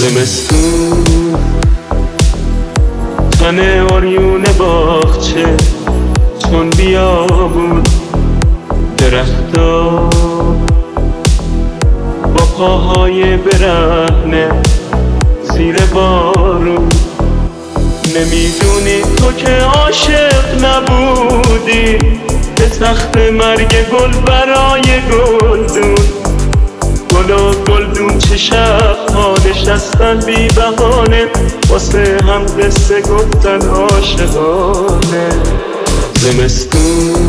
زمستون تن آریون باغچه چون بیابون درختا با پاهای برهنه زیر بارون. نمیدونی تو که عاشق نبودی به تخت مرگ گل برای گلدون. گل و گلدون چه شب‌ها نشستن بی بهانه واسه هم قصه گفتن عاشقانه. زمستون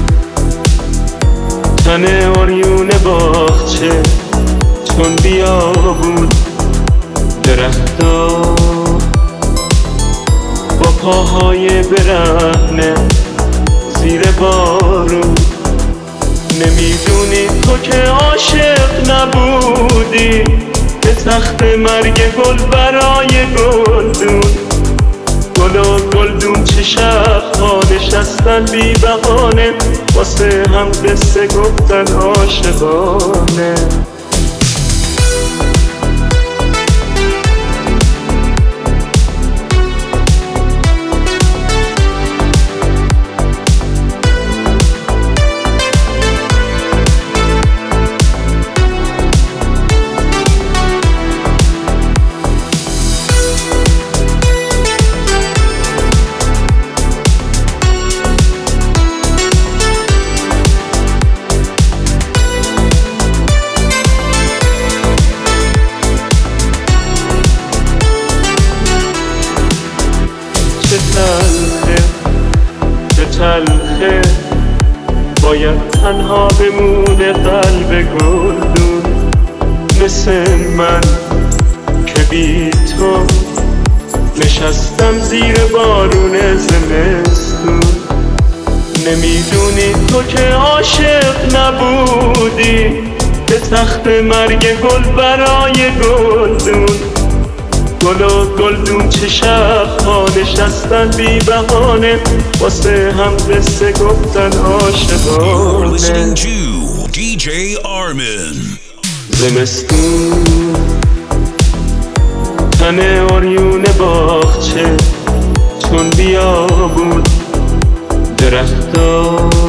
تن آریون باغچه چون بیابون درختا با پاهای برهنه زیر بارون. نمیدونی تو که عاشق نبودی به تخت مرگ گل برای گلدون. گل و گلدون چه شب‌ها نشستن بی بهانه واسه هم قصه گفتن عاشقانه. چه تلخه باید تنها بمونه قلب گلدون مثل من که بی تو نشستم زیر بارون زمستون. نمیدونی تو که عاشق نبودی به تخت مرگ گل برای گلدون. گل و گلدون چه شب‌ها نشستن بی بهانه واسه هم قصه گفتن عاشقانه. زمستون تن آریون باغچه چون بیابون درختا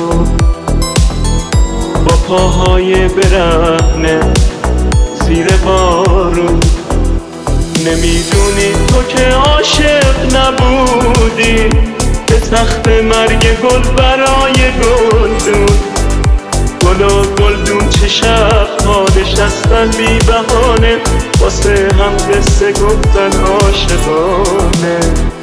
با پاهای برهنه زیر بارون. نمیدونی تو که عاشق نبودی به تخت مرگ گل برای گلدون. گل و گلدون چه شب‌ها نشستن بی بهانه واسه هم قصه گفتن عاشقانه.